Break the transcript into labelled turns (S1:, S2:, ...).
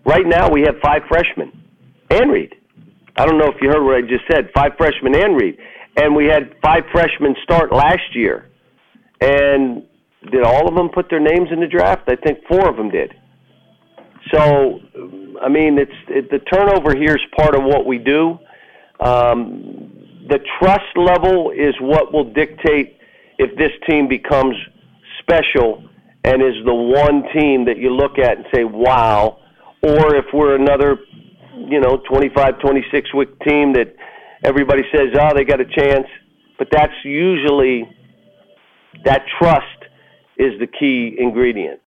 S1: Right now we have 5 freshmen and Reed. I don't know if you heard what I just said, 5 freshmen and Reed. And we had 5 freshmen start last year. And did all of them put their names in the draft? I think 4 of them did. So, I mean, the turnover here is part of what we do. The trust level is what will dictate if this team becomes special and is the one team that you look at and say, wow, or if we're another, 25, 26-week team that everybody says, oh, they got a chance. But that's usually, that trust is the key ingredient.